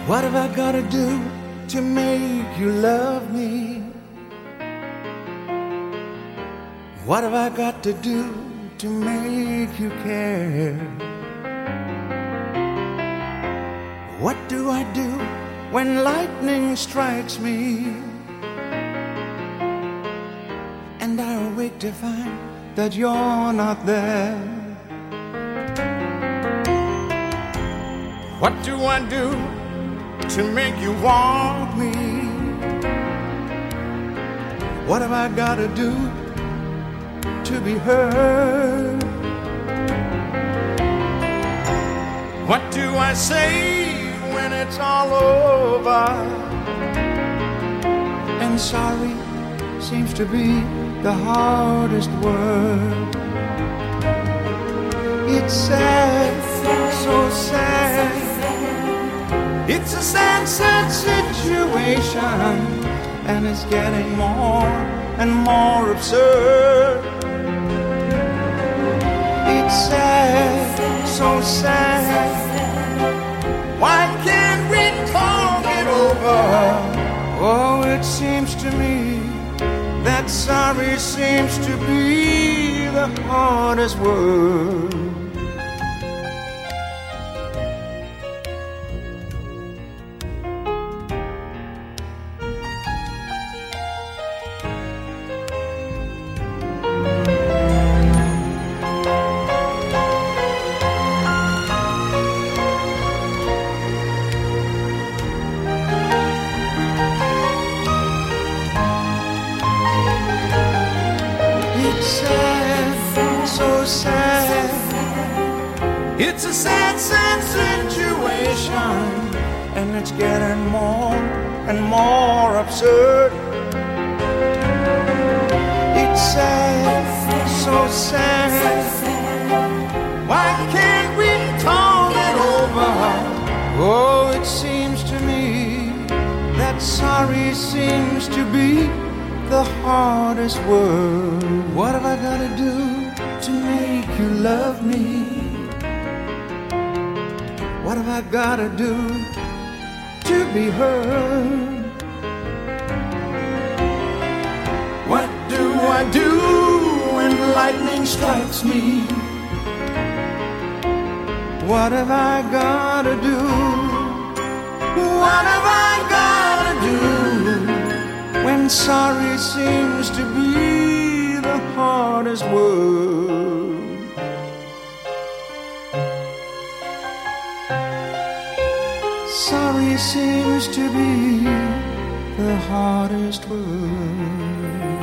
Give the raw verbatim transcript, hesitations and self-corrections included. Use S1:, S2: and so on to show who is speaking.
S1: What have I gotta do to make you love me? What have I got to do to make you care? What do I do when lightning strikes me and I awake to find that you're not there? What do I do to make you want me? What have I got to do to be heard? What do I say when it's all over? And sorry seems to be the hardest word. It's sad, so sad. It's a sad, sad situation, and it's getting more and more absurd. It's sad, so sad. Why can't we talk it over? Oh, it seems to me that sorry seems to be the hardest word. So sad. It's a sad, sad situation, and it's getting more and more absurd. It's sad, so sad. Why can't we talk it over? Oh, it seems to me that sorry seems to be the hardest word. What have I got to do to make you love me? What have I got to do to be heard? What do I do when lightning strikes me? What have I got to do? What have I got to do when sorry seems to be the hardest word? Sorry seems to be the hardest word.